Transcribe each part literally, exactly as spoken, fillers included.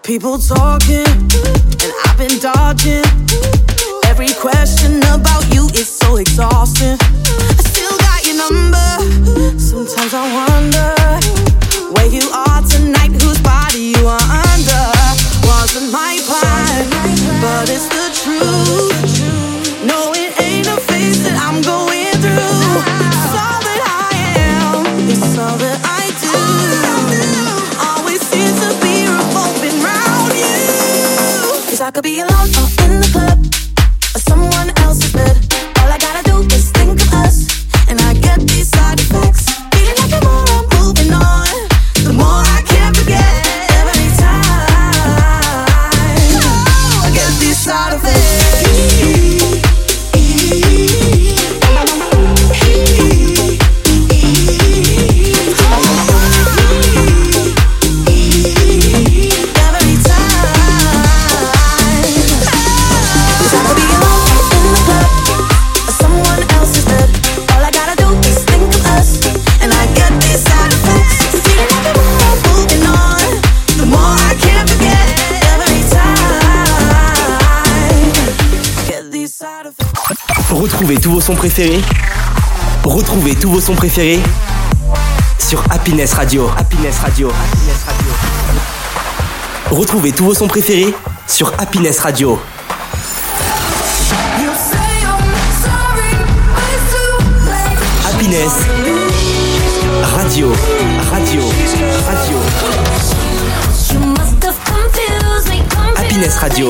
People talking, and I've been dodging. Every question about you is so exhausting. I still got your number. Sometimes I wonder where you are tonight, whose body you are under. Wasn't my plan, but it's the truth. No, it ain't a phase that I'm going through. It's all that I am, it's all that I do. Always seems to be revolving round you. Cause I could be alone or in the club, or someone else's bed. All I gotta do is think of us, and I get these side effects. Feeling like the more I'm moving on, the more I can't forget. Every time oh, I get these side effects. Retrouvez tous vos sons préférés. Retrouvez tous vos sons préférés sur Happiness Radio. Happiness Radio. Happiness Radio. Retrouvez tous vos sons préférés sur Happiness Radio. Happiness Radio. Radio. Radio. Happiness Radio.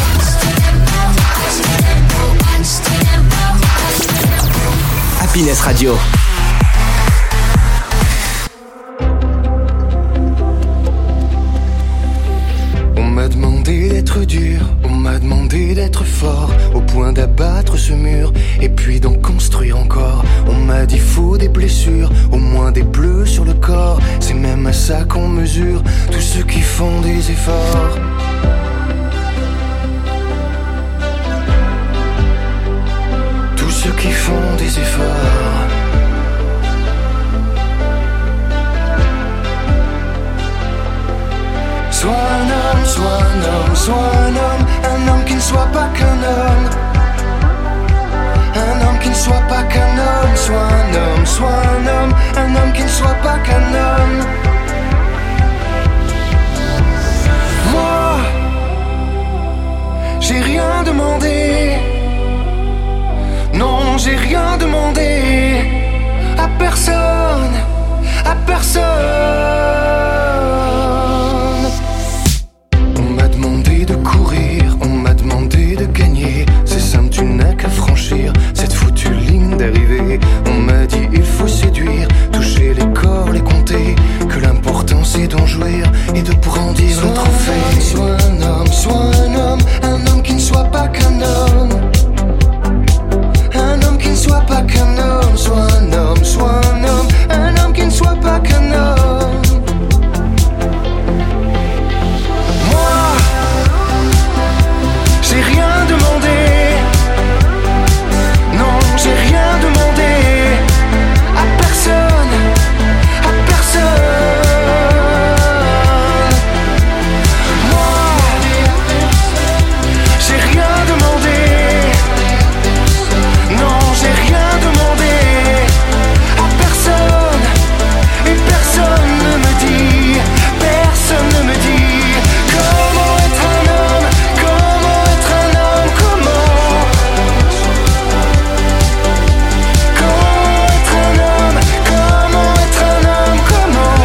Happiness Radio. On m'a demandé d'être dur, on m'a demandé d'être fort, au point d'abattre ce mur et puis d'en construire encore. On m'a dit faut des blessures, au moins des bleus sur le corps. C'est même à ça qu'on mesure tous ceux qui font des efforts. Ceux qui font des efforts. Sois un homme, sois un homme, sois un homme, un homme qui ne soit pas qu'un homme. Un homme qui ne soit pas qu'un homme, sois un homme, sois un homme, un homme qui ne soit pas qu'un homme. Moi, j'ai rien demandé. Non, j'ai rien demandé à personne, à personne. On m'a demandé de courir, on m'a demandé de gagner. C'est simple, tu n'as qu'à franchir cette foutue ligne d'arrivée. On m'a dit il faut séduire, toucher les corps, les compter. Que l'important c'est d'en jouir et de brandir le trophée. Sois un homme, sois un homme, un homme qui ne soit pas qu'un homme. Un homme qui ne soit pas qu'un homme, soit un homme, soit un homme, un homme qui ne soit pas qu'un homme. Moi, j'ai rien demandé. Non, j'ai rien demandé à personne, à personne. Moi, j'ai rien demandé. Non, j'ai rien demandé à personne. Et personne ne me dit, personne ne me dit comment être un homme, comment être un homme, comment. Comment être un homme, comment être un homme, comment.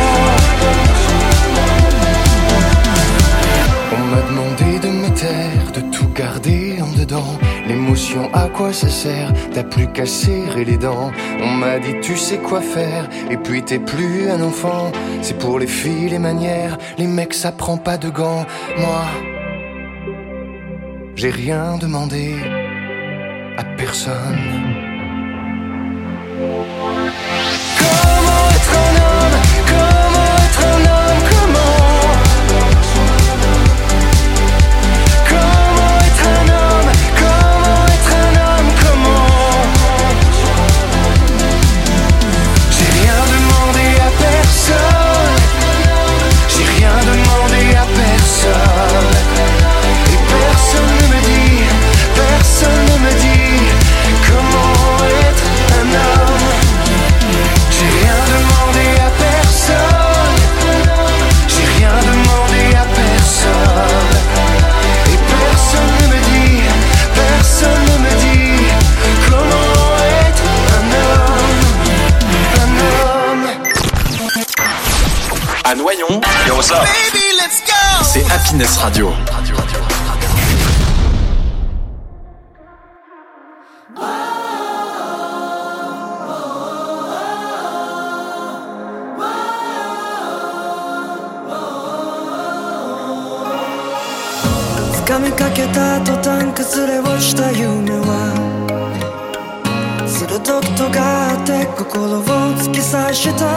On m'a demandé de me taire, de tout garder en dedans. L'émotion, à quoi ça sert? T'as plus qu'à serrer les dents. On m'a dit tu sais quoi faire, et puis t'es plus un enfant. C'est pour les filles les manières, les mecs ça prend pas de gants. Moi, j'ai rien demandé à personne. Comment être un homme, comment être un homme, comment. Comment être un homme, comment être un homme, comment. J'ai rien demandé à personne. J'ai rien demandé à personne. À Noyon, yo what's up? Baby, let's go! C'est Happiness Radio. Radio, radio, radio. 掴みかけた途端崩れ落ちた夢は鋭く尖って心を突き刺した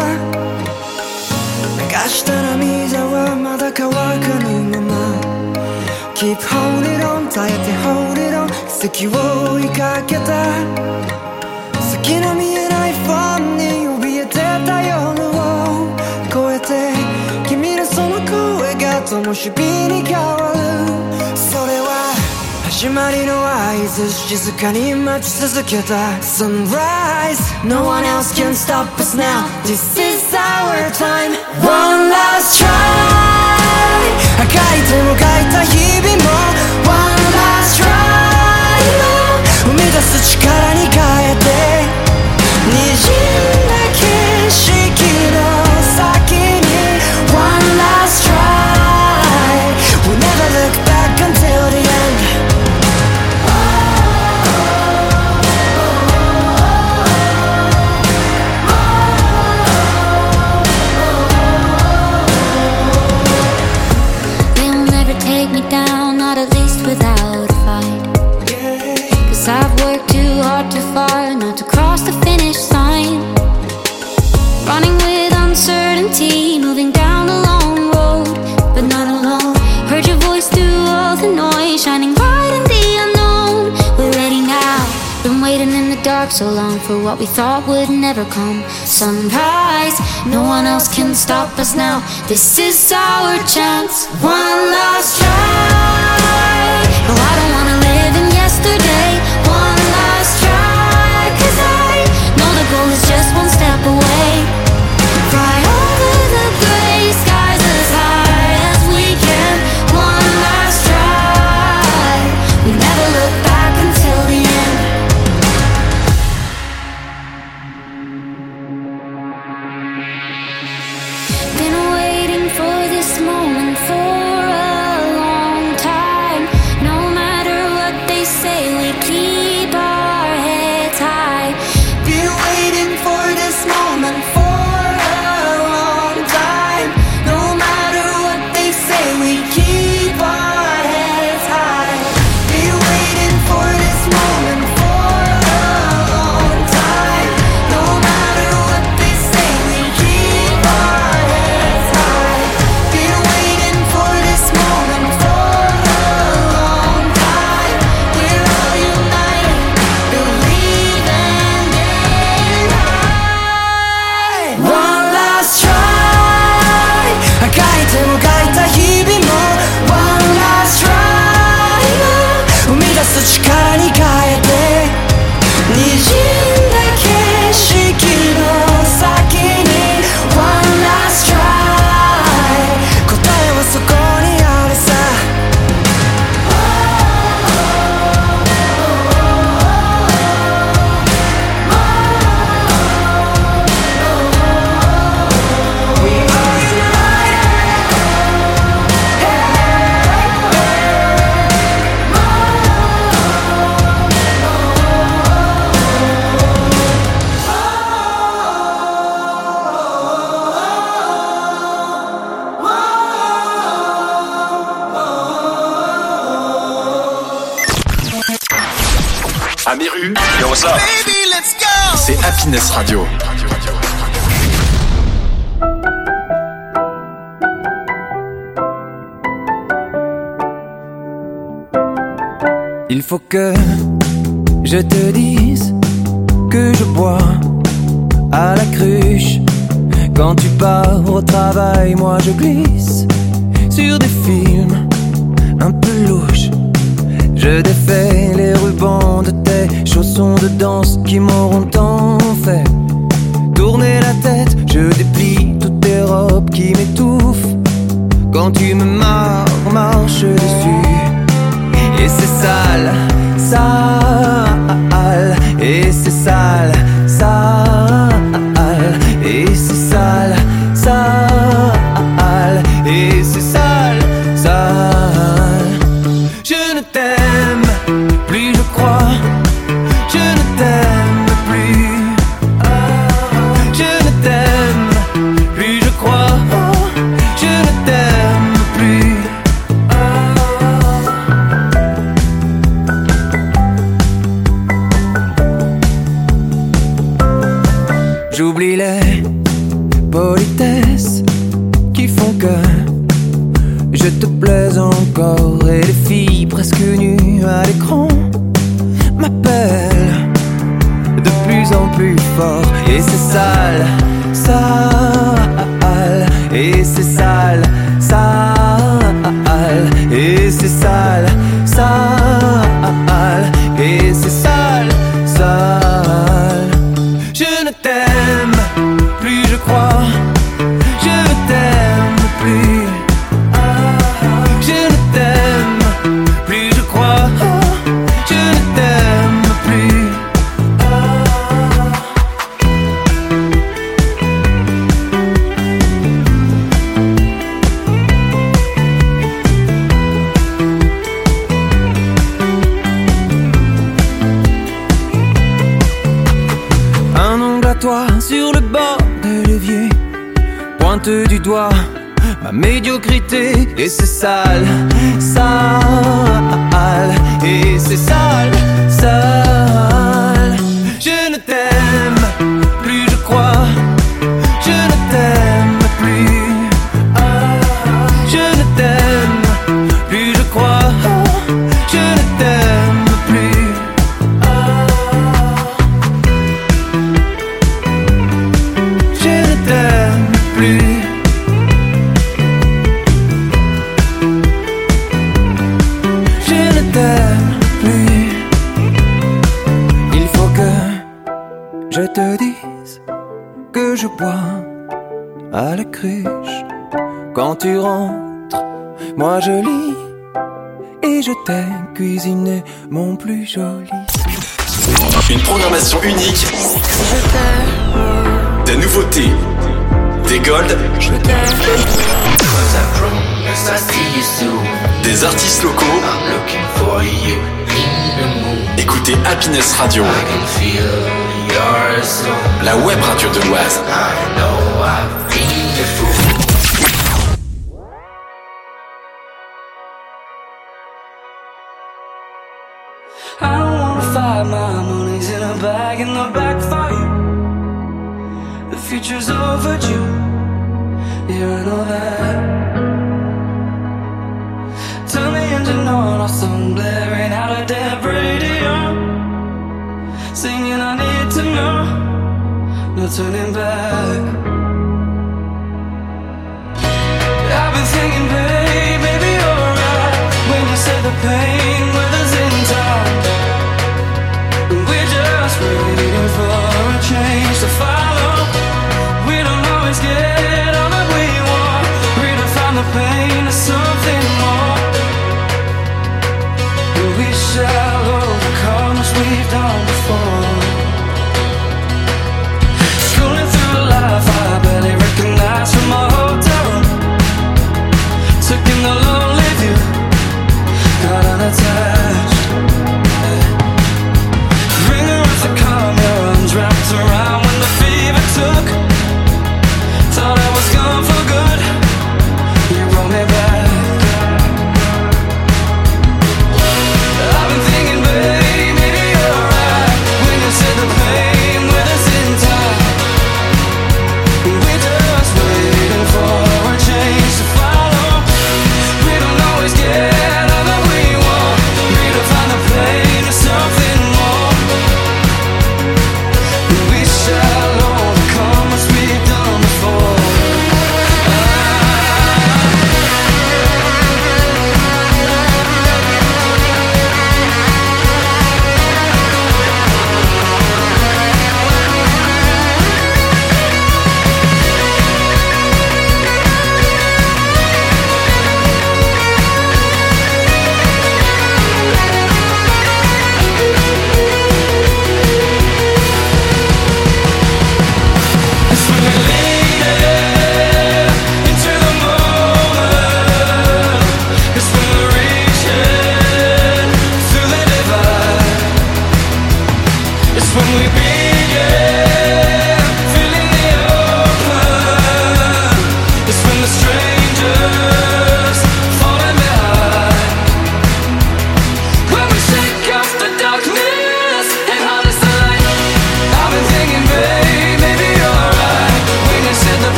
流した涙はまだ乾かぬまま Keep holding on 耐えて hold it on 奇跡を追いかけた先の見えないファンに怯えてた夜を越えて君のその声が灯火に変わるそれは始まりの合図静かに待ち続けた Sunrise No one else can stop us now This is our time One last try あがいてもがいた日々も One last try 生み出す力に変えて滲んだ景色の先に One last try We'll never look back until the end They'll never take me down, not at least without a fight Cause I've worked too hard too far not to cross the finish line Running with uncertainty, moving down the long road But not alone, heard your voice through all the noise Shining bright in the unknown, we're ready now Been waiting in the dark so long for what we thought would never come Sunrise, no one else can stop us now This is our chance, one last try No, I don't wanna live in yesterday One last try Cause I know the goal is just one step away Fly over the gray skies as high as we can One last try We never look back until the end Been waiting for this moment for a long time No matter what they say we keep our heads high Been waiting for this moment for a long time No matter what they say we keep our heads high Been waiting for this moment for a long time No matter what they say we keep our heads high Been waiting for this moment for a long time We're all united, believing in high One last try あがいてもがいた日々も One last try 生み出す力に変えて滲んだ景色の先に One last try 答えはそこにあるさ À Méru, yo what's up? Baby, let's go! C'est Happiness Radio. Il faut que je te dise que je bois à la cruche. Quand tu pars au travail, moi je glisse sur des films un peu louches. Je défais les rubans de tes chaussons de danse qui m'auront tant fait tourner la tête. Je déplie toutes tes robes qui m'étouffent quand tu me marres, marches dessus. Et c'est sale, sale, et c'est sale, sale, et c'est sale, sale. J'oublie les politesses qui font que je te plais encore. Et les filles presque nues à l'écran m'appellent de plus en plus fort. Et c'est sale, sale, et c'est sale, sale, et c'est sale, sale, et c'est sale, sale. Je ne t'aime plus, je crois. Je ne t'aime plus. Je ne t'aime plus, je crois. Je ne t'aime plus. Un ongle à toi sur le bord de l'évier pointe du doigt ma médiocrité. Et c'est sale, sale, et c'est sale, sale. Je ne t'aime plus, je crois. Je ne t'aime plus. Je ne t'aime plus, je crois. Je ne t'aime plus. Je ne t'aime plus. Je ne t'aime plus. Il faut que je te dise que je bois à la cruche. Quand tu rentres, moi je lis et je t'ai cuisiné mon plus joli. Une programmation unique, des nouveautés, des golds, des artistes locaux. Écoutez Happiness Radio, la web radio de l'Oise. I don't wanna fight, my money's in a bag in the backfire. The future's overdue, yeah I know that. Turn the engine on, our song blaring out a dead radio, singing I need to know, no turning back. I've been thinking, babe, maybe you're right when you say the pain withers in time. We're just waiting for a change to follow. We don't always get all that we want. Redefine the pain to something more. And we shall overcome as we've done before. Scrolling through life, I barely recognize from my hotel room. Took in the lonely view, got out of time.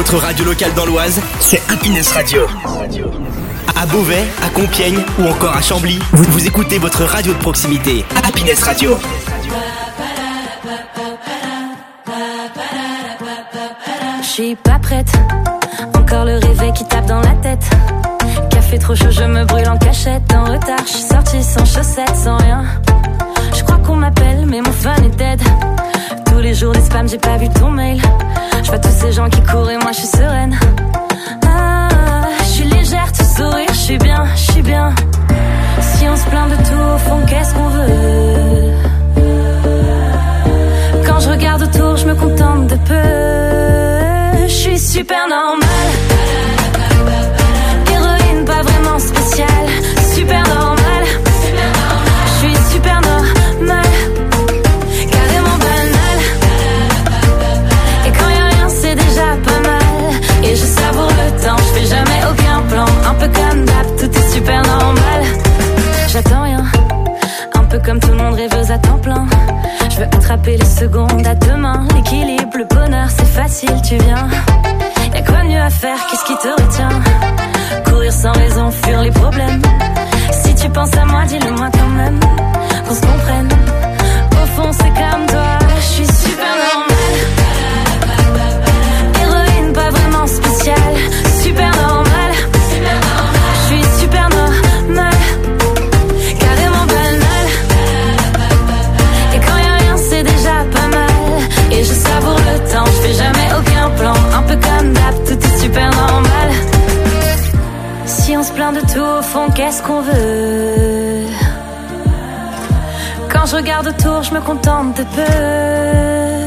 Votre radio locale dans l'Oise, c'est Happiness Radio. À Beauvais, à Compiègne ou encore à Chambly, vous, vous écoutez votre radio de proximité, Happiness Radio. Je suis pas prête, encore le réveil qui tape dans la tête. Café trop chaud, je me brûle en cachette. En retard, je suis sortie sans chaussettes, sans rien. Je crois qu'on m'appelle, mais mon fun est dead. Tous les jours des spams, j'ai pas vu ton mail. Je vois tous ces gens qui courent et moi je suis sereine. Ah, je suis légère, tout sourire, je suis bien, je suis bien. Si on se plaint de tout, au fond, qu'est-ce qu'on veut? Quand je regarde autour, je me contente de peu. Je suis super normale. Héroïne, pas vraiment spéciale. Super normale. Je suis super normale. Carrément banale. Et quand y'a rien, c'est déjà pas mal. Et je savoure le temps, je fais jamais aucun plan. Un peu comme d'hab, tout est super normal. J'attends rien. Un peu comme tout le monde, rêveuse à temps plein. Je veux attraper les secondes à deux mains. L'équilibre, le bonheur, c'est facile, tu viens. Y'a quoi de mieux à faire, qu'est-ce qui te retient? Courir sans raison, fuir les problèmes. Si tu penses à moi, dis-le moi quand même. Qu'on se comprenne. Au fond, c'est comme toi, je suis super normale. Héroïne, pas vraiment spéciale. Super normale. Je suis super normale. Carrément banale. Et quand y'a rien, c'est déjà pas mal. Et je savoure le temps, je fais jamais aucun plan. Un peu comme d'hab, tout est super normal. Si on se plaint de tout, au fond, qu'est-ce qu'on veut? Quand je regarde autour, je me contente de peu.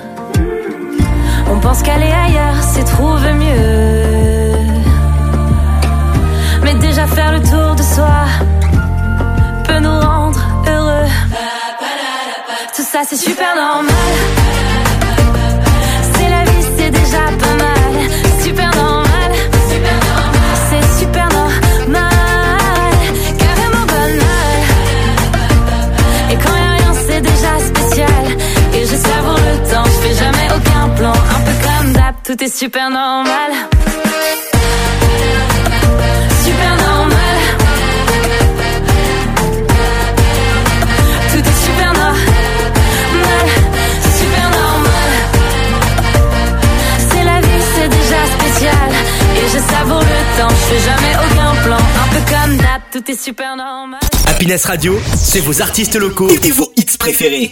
On pense qu'aller ailleurs, c'est trouver mieux. Mais déjà faire le tour de soi peut nous rendre heureux. Tout ça, c'est super normal. C'est la vie, c'est déjà pas mal. Super normal. C'est super normal. Carrément banal. Et quand y'a rien, c'est déjà spécial. Et je savoure le temps, je fais jamais aucun plan. Un peu comme d'hab, tout est super normal. Super normal. Tout est super normal. Super normal. C'est la vie, c'est déjà spécial. Et je savoure le temps, je fais jamais aucun plan. Un peu comme d'hab, tout est super normal. Happiness Radio, c'est vos artistes locaux et vos hits préférés.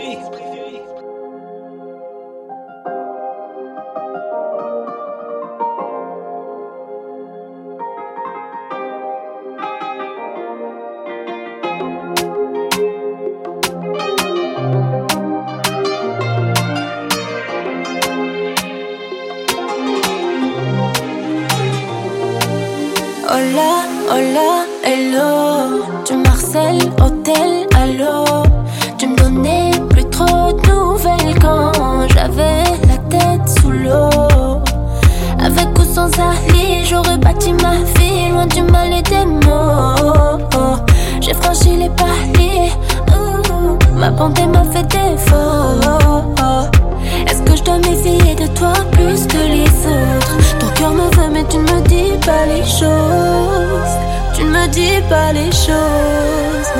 Hola, hola, hello. Tu m'harcèles, hôtel, allô. Tu me donnais plus trop de nouvelles quand j'avais la tête sous l'eau. Avec ou sans alliés, j'aurais bâti ma vie loin du mal et des mots. J'ai franchi les paliers, ouh, ma bonté m'a fait défaut. Est-ce que je dois méfier de toi plus que les autres? Ton cœur me veut mais tu ne me dis pas les choses. Tu ne me dis pas les choses.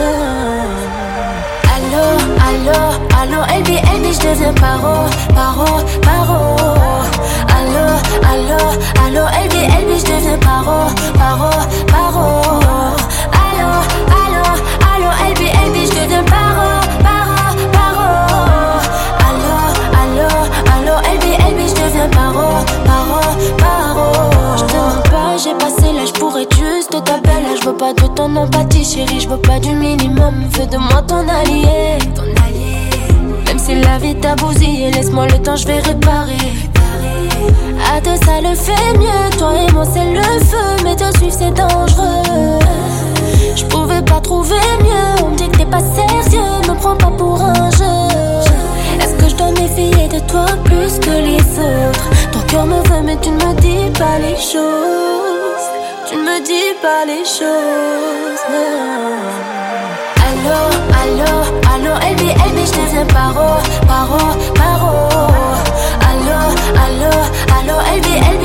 Allô, allô, allô, L B, L B, je deviens paro, paro, paro. Allô, allô, allô, L B, L B, je deviens paro, paro, paro. Allô, allô, allô, L B, L B, je deviens paro, paro, paro. Allô, allô, allô, L B, L B, je deviens paro, paro, paro. Je te mens pas, j'ai passé l'âge pour être juste ta belle. Je veux pas de ton empathie, chérie, je veux pas du minimum. Fais de moi ton allié, ton allié. Même si la vie t'a bousillé, laisse-moi le temps, je vais réparer. À deux, ça le fait mieux. Toi et moi, c'est le feu, mais te suivre, c'est dangereux. Je pouvais pas trouver mieux. On me dit que t'es pas sérieux, me prends pas pour un jeu. Est-ce que je dois méfier de toi plus que les autres? Ton cœur me veut, mais tu ne me dis pas les choses. Tu ne me dis pas les choses, non. Allô, allô, allô, L B, L B, je deviens paro, paro, paro. Allô, allô, allô, L B, L B,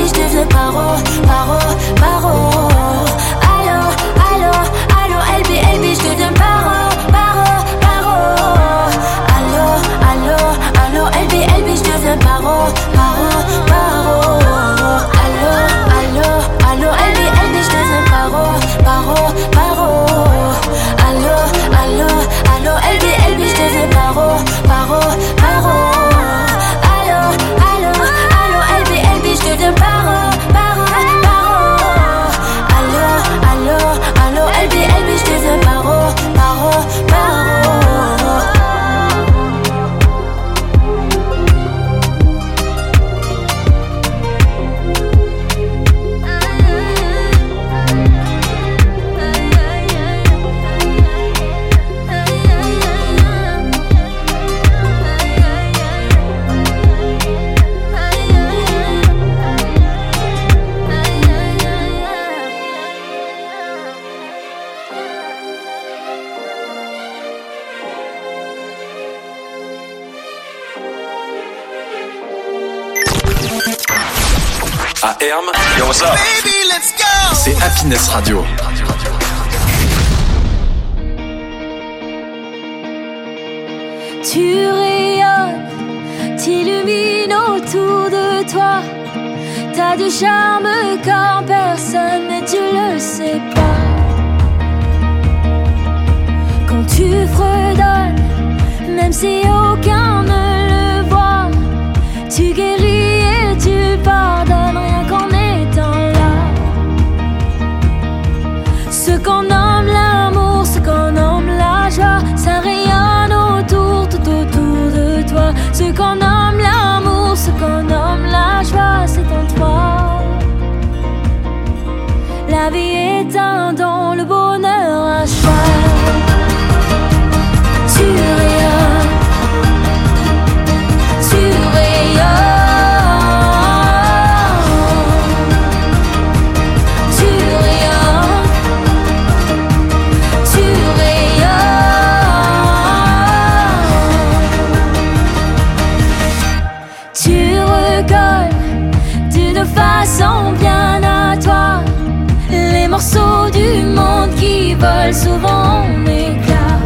à Herm. Yo, what's up? Baby, let's go! C'est Happiness Radio. Tu rayonnes, t'illumines autour de toi. T'as du charme comme personne, mais tu le sais pas. Quand tu fredonnes, même si aucun ne le voit, tu guéris et tu pardonnes rien qu'en étant là. Ce qu'on nomme l'amour, ce qu'on nomme la joie, ça rayonne autour, tout autour de toi. Ce qu'on nomme l'amour, ce qu'on nomme la joie, c'est en toi. La vie est un don, le bonheur un choix. Tu rayonnes, tu rayonnes. Façon bien à toi, les morceaux du monde qui volent souvent en éclats.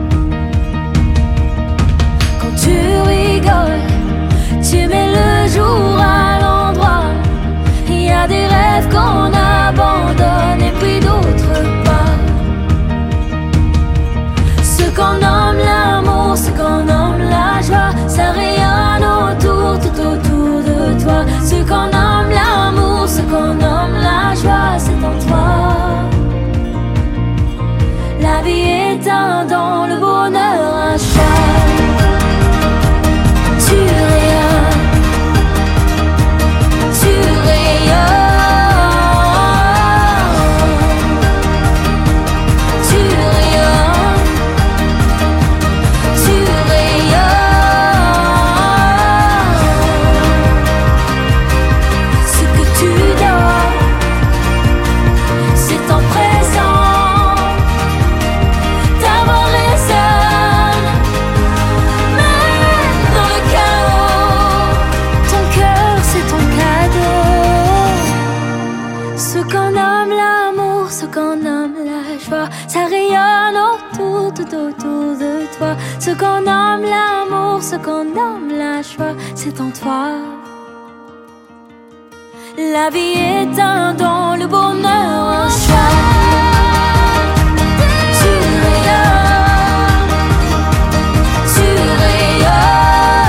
Quand tu rigoles, tu mets le jour à l'endroit. Il y a des rêves qu'on abandonne et puis d'autres pas. Ce qu'on nomme l'amour, ce qu'on nomme la joie, ça rayonne autour, tout autour de toi. Ce qu'on nomme l'amour, ce qu'on nomme la joie, c'est en toi. La vie est un don, le bonheur un choix. Tu rayonnes, tu rayonnes. Ça rayonne autour, tout autour de toi. Ce qu'on nomme l'amour, ce qu'on nomme la joie, c'est en toi. La vie est un don, le bonheur un choix. Tu rayonnes, tu rayonnes.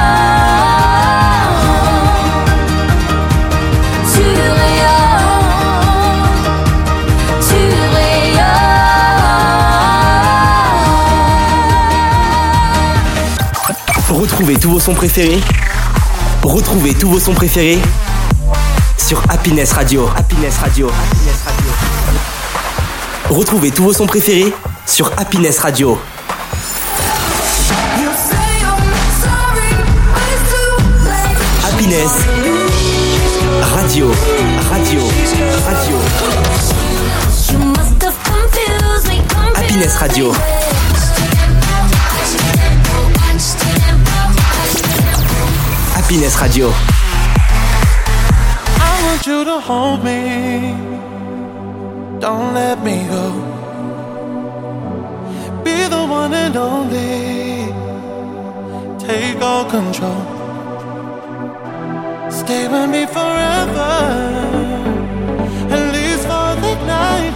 Retrouvez tous vos sons préférés. Retrouvez tous vos sons préférés sur Happiness Radio. Happiness Radio. Happiness Radio. Retrouvez tous vos sons préférés sur Happiness Radio. Happiness Radio. Radio. Radio. Happiness Radio. Happiness Radio. I want you to hold me. Don't let me go. Be the one and only. Take all control. Stay with me forever. At least for the night.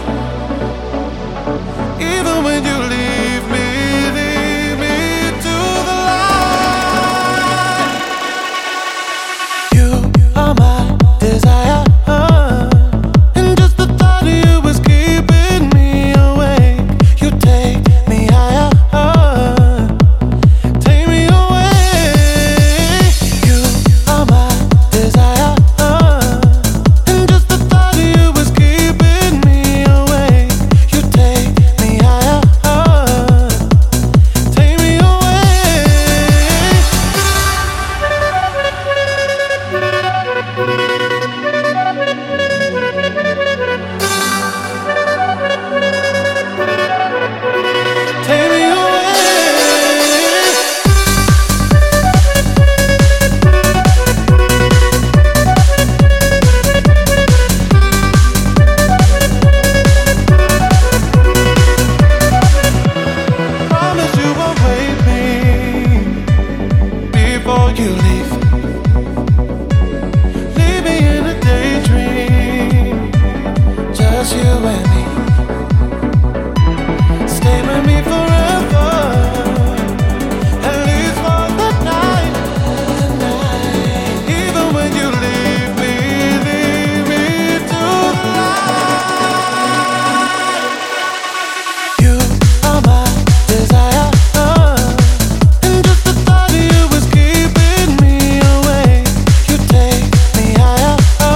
Even when you leave me. leave. Leave me in a daydream. Just you and me. Stay with me forever. At least for the night. Even when you leave me, leave me to the light. You are my desire. And just the thought of you was keeping me awake. You take me higher.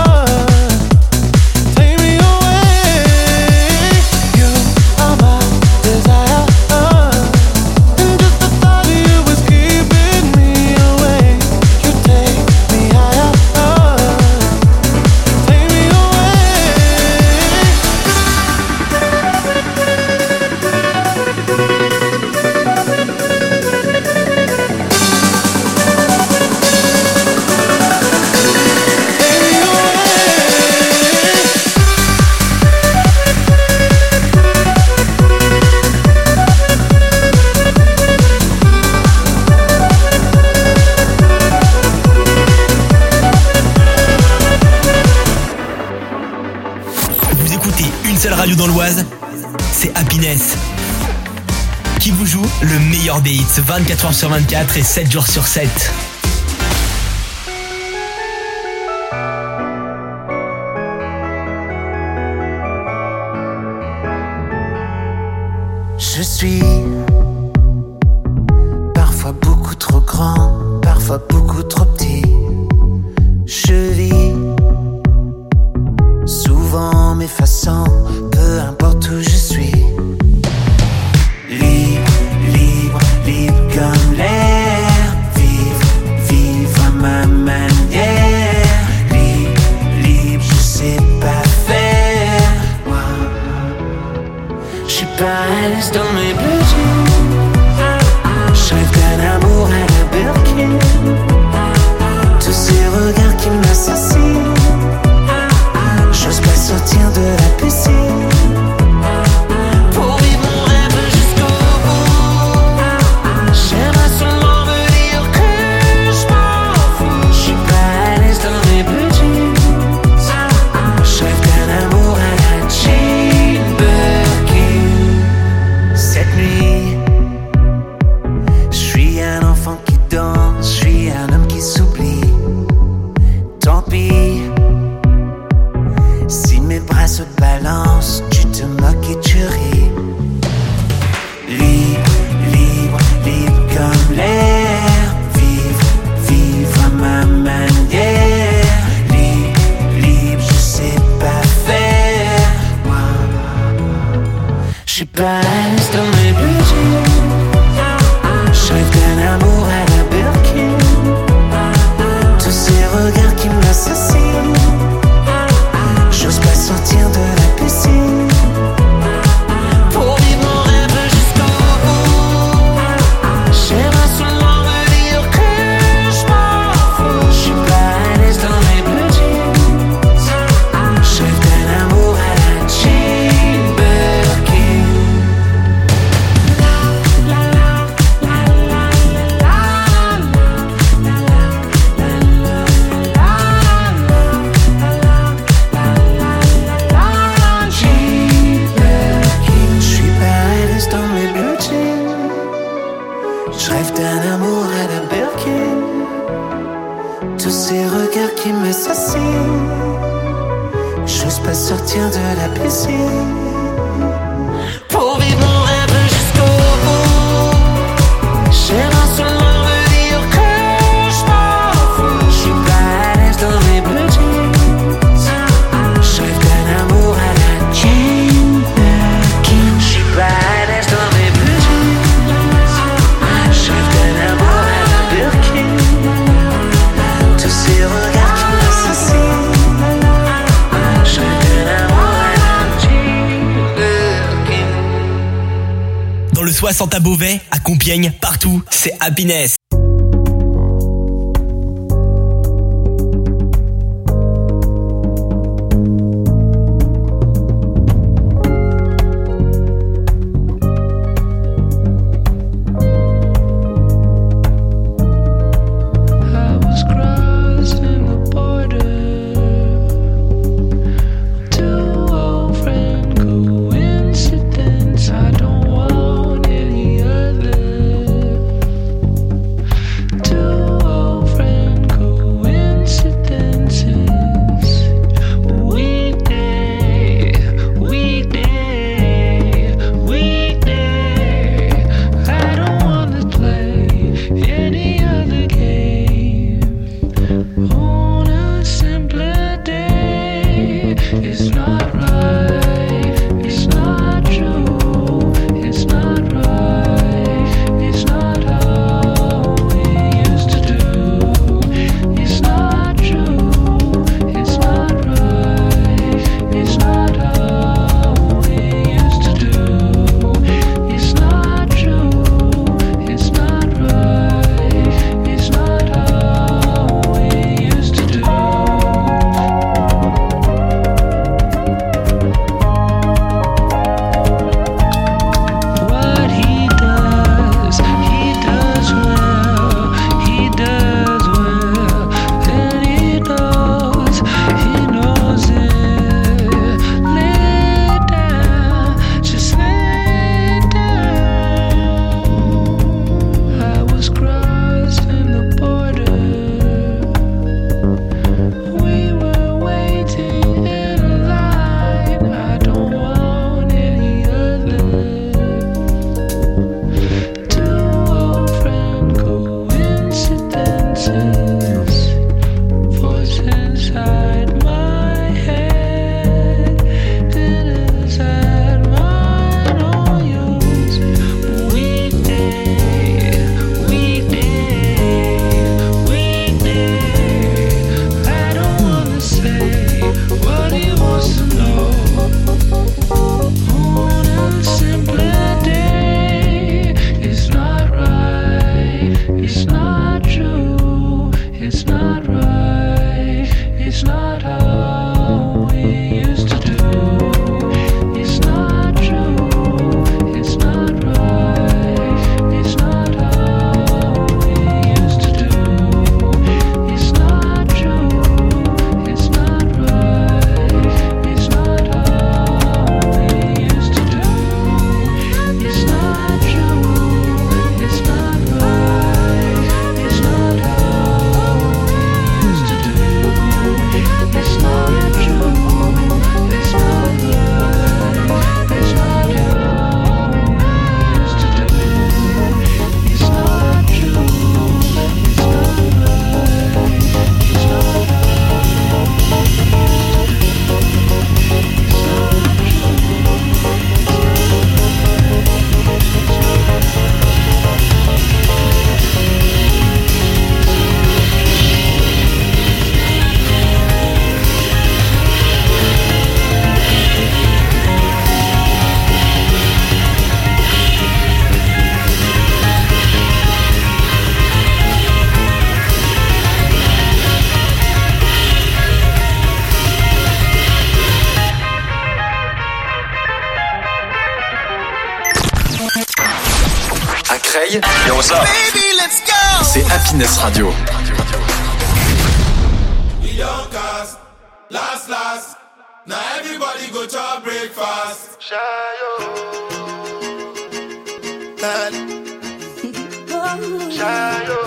Take me away. You are my desire. And just the thought of you was keeping me awake. You take me higher. Take me away. Vous écoutez une seule radio dans l'Oise, c'est Happiness. Qui vous joue le meilleur des hits vingt-quatre heures sur vingt-quatre et sept jours sur sept. Je suis parfois beaucoup trop grand, parfois beaucoup trop petit. Je vis souvent m'effaçant, peu importe où je suis. Libre, libre, libre comme l'air. Vivre, vivre à ma manière. Libre, libre, je sais pas faire. Moi, je suis pas à l'aise dans mes blue jeans. Je rêve d'un amour à la Birkin. Tous ces regards qui m'assassinent. J'ose pas sortir de la piscine. Pour vivre mon rêve jusqu'au bout. J'aimerais seulement me dire que je m'en fous. Je suis pas à l'aise dans mes blue jeans. Je rêve d'un amour à la Jane Birkin. Cette nuit, je suis un enfant qui danse. Je suis un homme qui s'oublie. Tant pis. Si mes bras se balancent, tu te moques et tu ris. Libre, libre, libre comme l'air. Vivre, vivre à ma manière. Libre, libre, je sais pas faire. Moi, je suis pas à l'aise dans mes blue jeans. Je rêve d'un amour à la Birkin. Tous ces regards qui m'assassinent. J'ose pas sortir de la piscine. Pour vivre mon rêve jusqu'au bout. J'aimerais seulement me dire que je m'en fous. Je suis pas à l'aise dans mes blue jeans. Je rêve d'un amour à la Jane Birkin. Je rêve d'un amour à la Birkin. Tous ces regards qui m'assassinent. J'ose pas sortir de la piscine. Pour vivre mon rêve jusqu'au bout. J'aimerais seulement me dire que je m'en fous. Je suis pas à l'aise dans mes blue jeans. Je rêve d'un amour à la Jane Birkin. Je suis pas à l'aise dans mes blue jeans. Je rêve d'un amour à la Birkin. Tous ces regards qui m'assassinent. Je rêve d'un amour à la Jane Birkin. Dans le soixante à Beauvais, à Compiègne, partout, c'est Happiness. How not right. It's not how we used to do. It's not true. It's not right. It's not how we used to do. It's not true. It's not right. It's not how we used to do. It's not true. It's not right. It's not how we used to do. It's not true. It's not right. It's not how we used to do. It's not true. It's not right. It's not how À Creil, yo what's up? Baby, let's go. C'est Happiness Radio. Young cast, last last. Now everybody go to breakfast. Shayo, Shayo,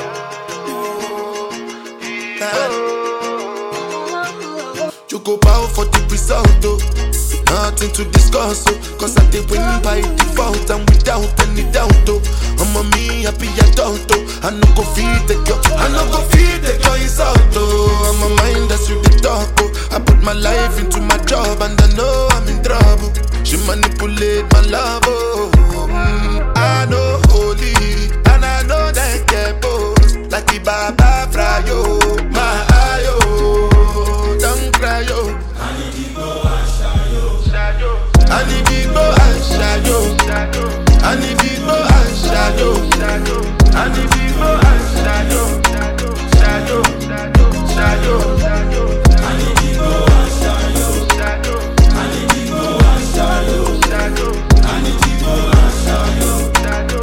You go bow for the result, oh. Nothing to discuss, oh. Cause I did win by default and without any doubt, oh. I'm a me happy adult, oh. I no go feed the girl, I no go feed the girl insult, oh. I'm a mind that's you the talk, oh. I put my life into my job and I know I'm in trouble. She manipulate my love, oh. Mm, I know holy and I know that get both. Like the Baba Frayo, my ayo, don't cry, yo. I need to go and shayo. I need people and shadow. I need people and shadow. I need people and shadow. Shadow, shadow. I need to go and shayo. I need to go and shayo. I need to go and shayo.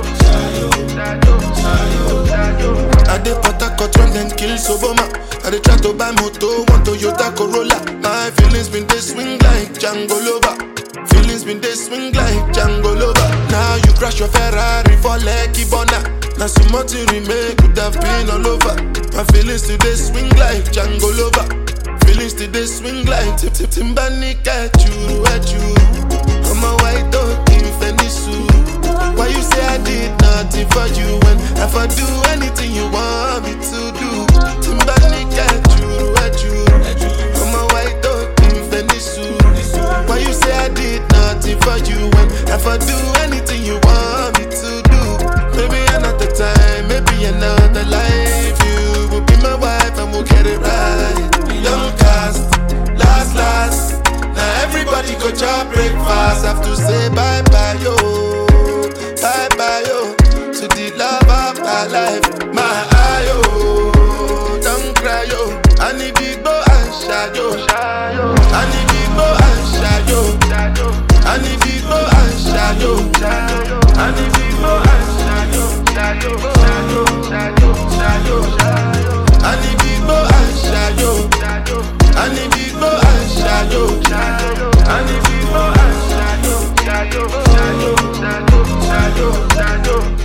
Shayo, shayo. I dey Port-a-Court run then kill Soboma. I dey try to buy moto, one Toyota Corolla. My feelings been they swing like Django Lover. Feelings been they swing like Django Lover. Now you crash your Ferrari for Lucky Bona. Now some more to remake could have been all over. My feelings today swing like Django Lover. Feelings today swing like Tip Tip Timbani at you, at you. I'm a white dog in Fenisu. Why you say I did nothing for you when if I do anything you want me to do? Timbani at you, at you. I'm a white dog in Fenisu. Why you say I did nothing for you when if I do anything you want me to do? Maybe another time, maybe another life. You will be my wife and we'll get it right. Young cast, last last. Now everybody go to breakfast. Have to say bye bye yo, bye bye yo to the love of my life. My ayo, don't cry yo. I need big boy and shadow. I need big boy and shadow. I need big boy and shadow. I need big boy and shadow. Shadow, shadow, shadow. I need big boy and shadow. I need big boy and shadow. I need big boy and shadow. Shadow, shadow, shadow, shadow, shadow.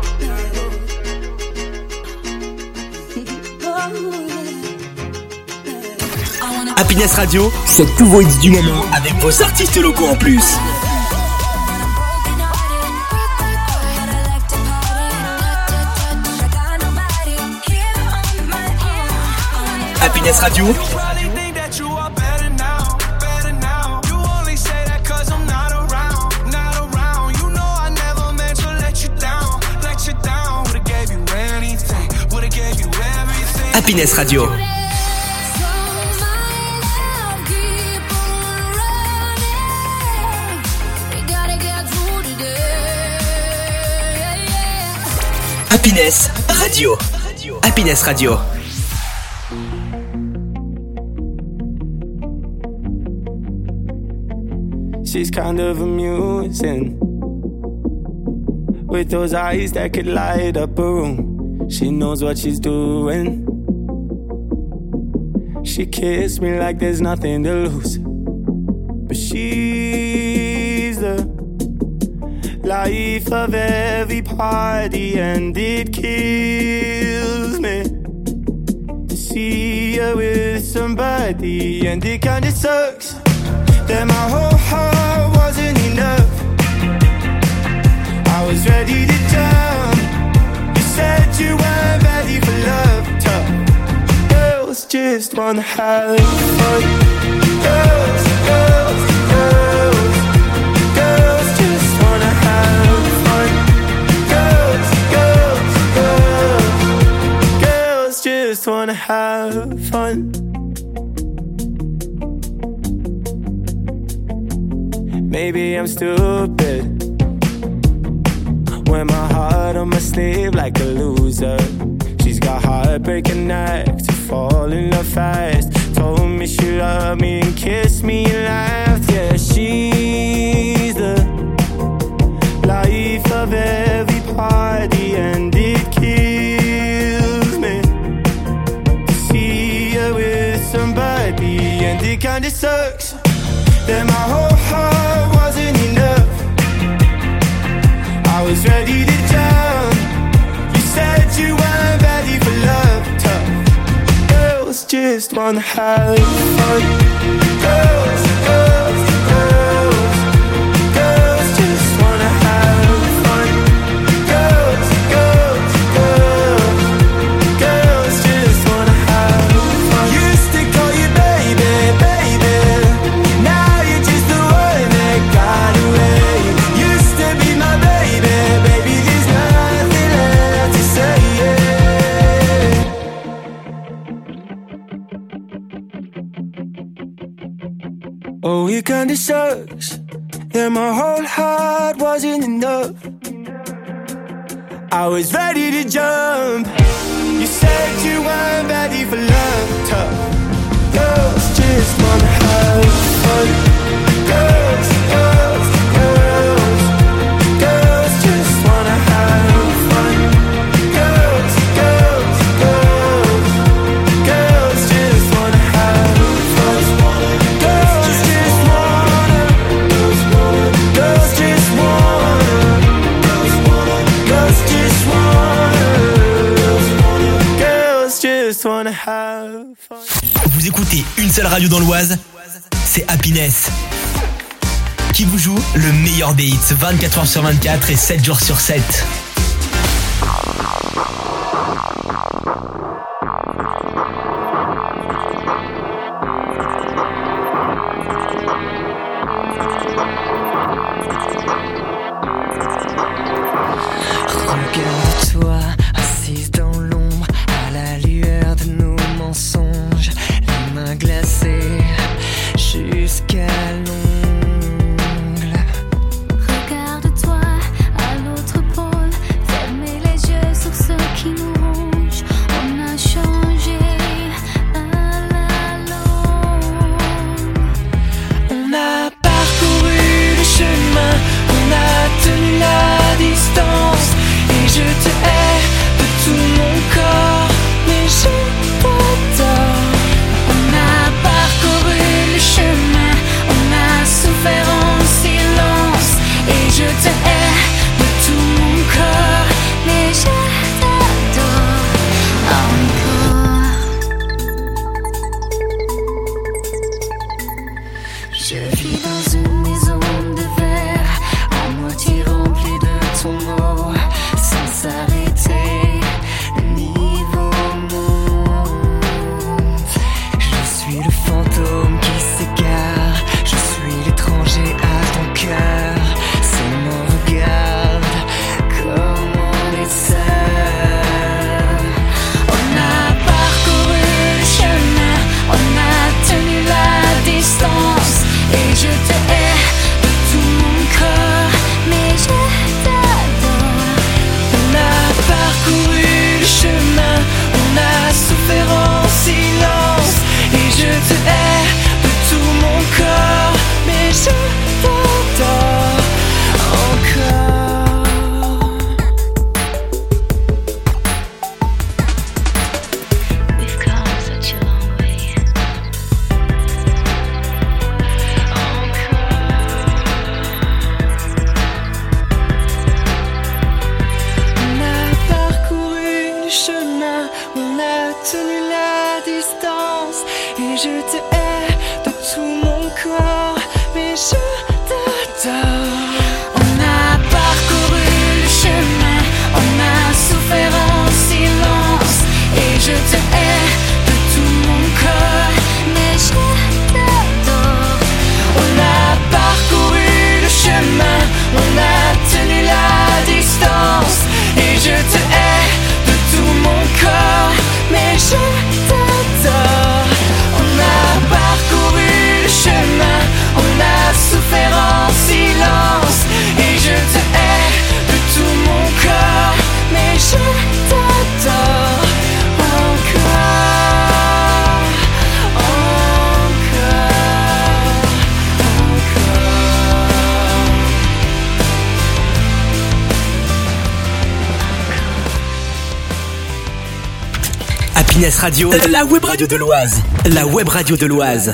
Happiness Radio, c'est tous vos hits du moment avec vos artistes locaux en plus. Happiness Radio. Happiness Radio. Happiness Radio. Happiness Radio. She's kind of amusing, with those eyes that could light up a room. She knows what she's doing. She kissed me like there's nothing to lose. But she's the life of every party, and it kills me to see her with somebody. And it kinda sucks that my whole heart wasn't enough. I was ready to jump. You said you weren't ready for love. Tough girls just wanna have fun. Girls, girls, girls. Girls just wanna have fun. Girls, girls, girls. Girls just wanna have fun. Maybe I'm stupid, wear my heart on my sleeve like a loser. She's got heartbreaking neck to fall in love fast. Told me she loved me and kissed me and laughed. Yeah, she's the life of every party, and it kills me to see her with somebody. And it kinda sucks that my whole heart wasn't enough. I was ready to jump. You said you weren't ready for love. Tough girls just wanna have fun. Girls, girls, girls. Girls just wanna have fun. Girls, girls, girls. Girls just wanna have fun. Used to call you baby, baby. Now you're just the one that got away. Used to be my baby, baby. There's nothing left to say. Oh, it kinda sucks that my whole heart wasn't enough. I was ready to jump. You said you weren't ready for love. Tough girls just wanna have fun. Girls, girls, girls. Girls just wanna have fun. Girls, girls, girls. Girls just wanna have fun. Girls just wanna. Girls just wanna. Girls just wanna. Girls just wanna have fun. Vous écoutez une seule radio dans l'Oise, c'est Happiness, qui vous joue le meilleur des hits vingt-quatre heures sur vingt-quatre et sept jours sur sept. Regarde-toi, assise dans l'ombre, à la lueur de nos mensonges, les mains glacées jusqu'à l'ongle. Regarde-toi à l'autre pôle, fermez les yeux sur ce qui nous ronge. la distance et je te hais de tout mon corps, mais je t'adore. On a parcouru le chemin, on a souffert en silence et je te hais de tout mon corps, mais je t'adore. On a parcouru le chemin, on a tenu la distance et je te hais de tout mon corps, mais je t'adore. On a parcouru le chemin, on a souffert en silence et je te hais de tout mon corps, mais je t'adore encore, encore, Happiness Radio, la web radio de l'Oise. La web radio de l'Oise.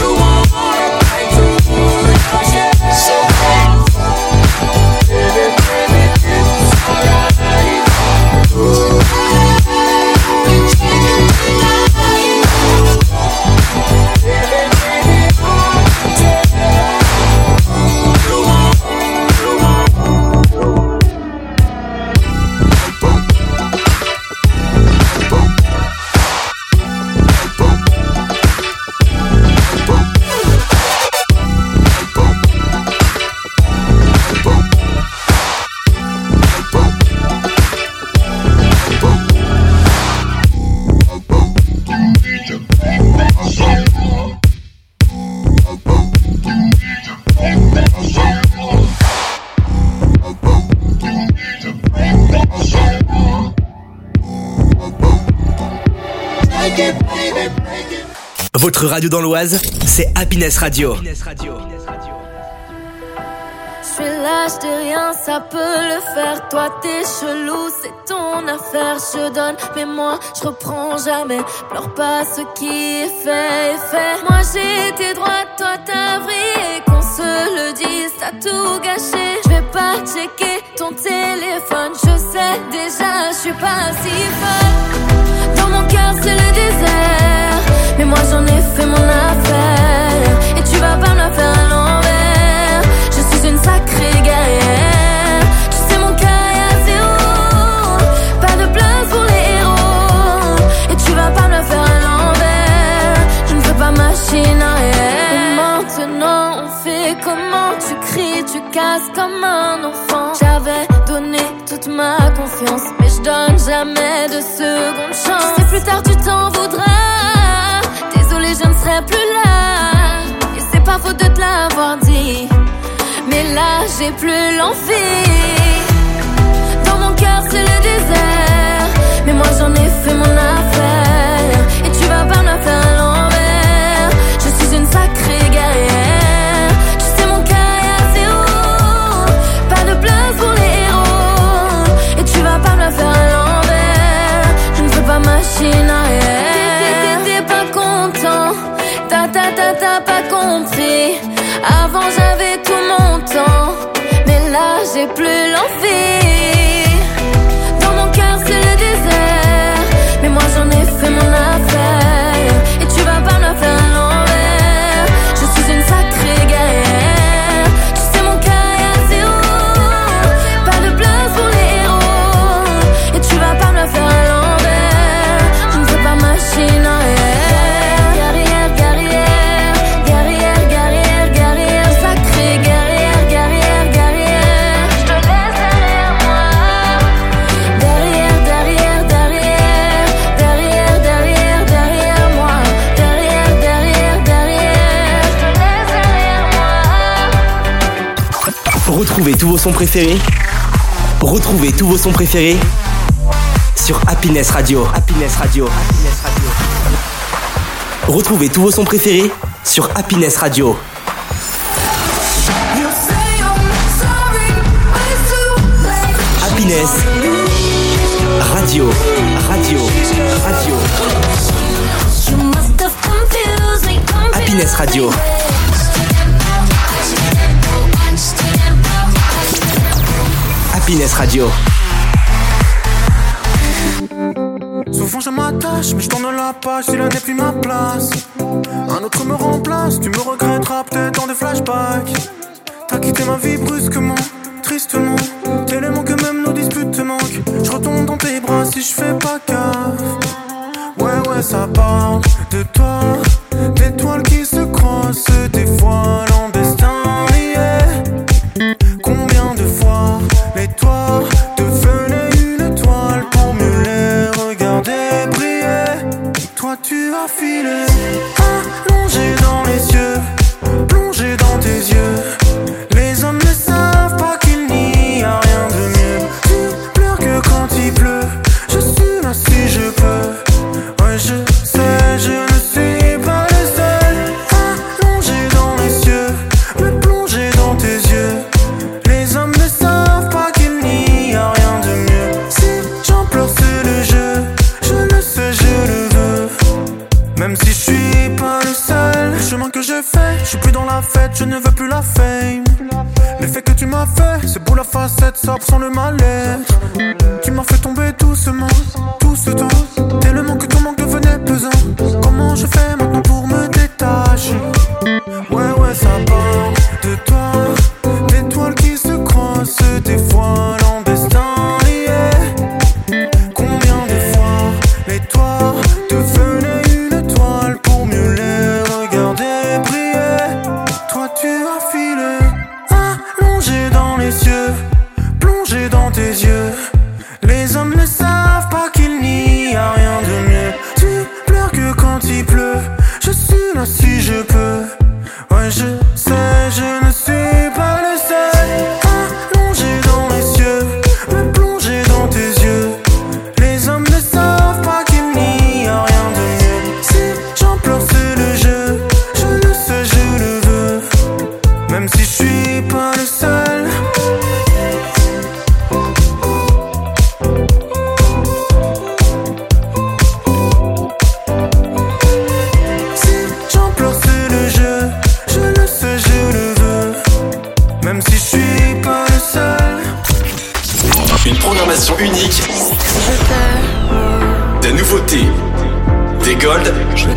So Votre radio dans l'Oise, c'est Happiness Radio. Je suis là, je dis rien, ça peut le faire. Toi t'es chelou, c'est ton affaire. Je donne, mais moi je reprends jamais. Pleure pas, ce qui est fait est fait. Moi j'ai été droite, toi t'as vrillé. Qu'on se le dise, t'as tout gâché. Je vais pas checker ton téléphone. Je sais déjà, je suis pas si folle. Dans mon cœur c'est le désert, mais moi j'en ai fait mon affaire. Et tu vas pas me la faire à l'envers. Je suis une sacrée guerrière. Tu sais mon cœur est à zéro. Pas de place pour les héros. Et tu vas pas me la faire à l'envers. Je ne fais pas machine arrière. Et maintenant on fait comment? Tu cries, tu casses comme un enfant. J'avais donné toute ma confiance, mais je donne jamais de seconde chance. Tu sais plus tard tu t'en voudras. Désolée je ne serai plus là. Et c'est pas faute de te l'avoir dit, mais là j'ai plus l'envie. Dans mon cœur c'est le désert, mais moi j'en ai fait mon affaire. Et tu vas pas me la faire à l'envers. Je suis une sacrée guerrière. Tu sais mon cœur est à zéro. Pas de place pour les héros. Et tu vas pas me la faire à l'envers. Je ne fais pas machine arrière. T'es pas content, t'as t'as t'as t'as pas compris. Avant j'avais tout mon temps, mais là j'ai plus l'envie. Dans mon cœur c'est le désert, mais moi j'en ai fait mon affaire. Et tu vas pas me la faire à l'envers. Je suis une sacrée guerrière. Tu sais mon cœur est à zéro. Pas de place pour les héros. Et tu vas pas me la faire à l'envers. Je ne fais pas machine arrière. Retrouvez tous vos sons préférés. Retrouvez tous vos sons préférés sur Happiness Radio. Happiness Radio. Happiness Radio. Retrouvez tous vos sons préférés sur Happiness Radio. Happiness Radio. Radio. Radio. Happiness Radio. Happiness Radio. Souvent je m'attache, mais je tourne la page si là n'est plus ma place. Un autre me remplace, tu me regretteras peut-être dans des flashbacks. T'as quitté ma vie brusquement, tristement. Tellement que même nos disputes te manquent. Je retombe dans tes bras si je fais pas gaffe. Ouais ouais ça parle de toi, d'étoiles qui se croisent, se dévoilent en destin, yeah. Combien de fois les toits devenaient une étoile pour mieux les regarder briller. Toi tu as filé, allongé dans les yeux, plongé dans tes yeux. Les hommes ne savent pas qu'il n'y a rien de mieux. Tu pleures que quand il pleut, je suis là si je peux. Ouais je sais, je ne suis pas le seul. Allongé dans les yeux, me plonger dans tes yeux. Les hommes ne savent pas qu'il n'y a rien de mieux. Si j'en pleure c'est le jeu, je le sais, je le veux. Même si je suis pas le seul. Le chemin que j'ai fait, je suis plus dans la fête, je ne veux plus la fame. L'effet que tu m'as fait, c'est beau la facette, ça sans le mal-être. Tu m'as fait tomber doucement, tout ce temps. Tellement que ton manque devenait pesant. Comment je fais maintenant pour me détacher? Ouais ouais ça part de toi, d'étoiles qui se croisent, se dévoilent en destin, yeah. Combien de fois les toits devenaient une étoile pour mieux les regarder briller. Toi tu as filé, allongé dans les cieux, plongé dans tes yeux. Les hommes ne savent pas qu'il n'y a rien de mieux. Tu pleures que quand il pleut. uniques, des nouveautés, des golds,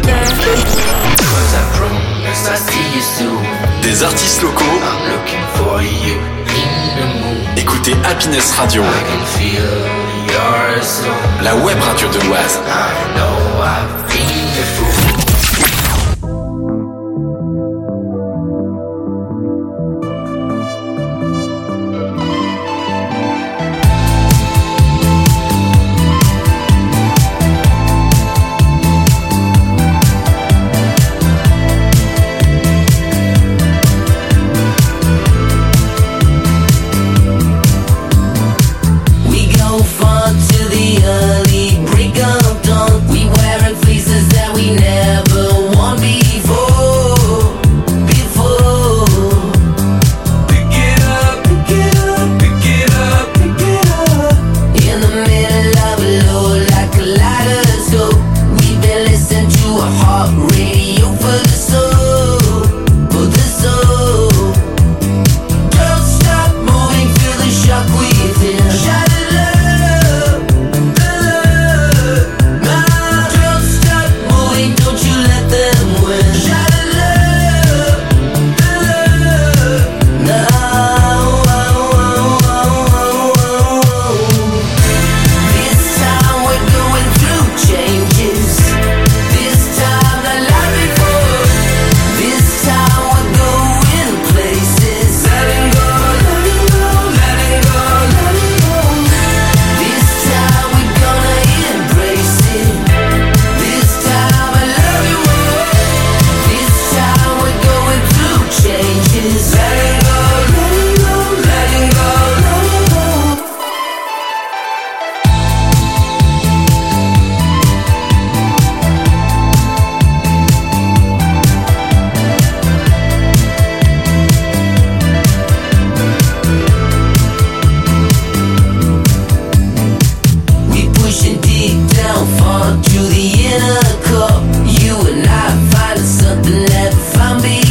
des artistes locaux. Écoutez Happiness Radio, la web radio de l'Oise. To the inner core, you and I find something never found before.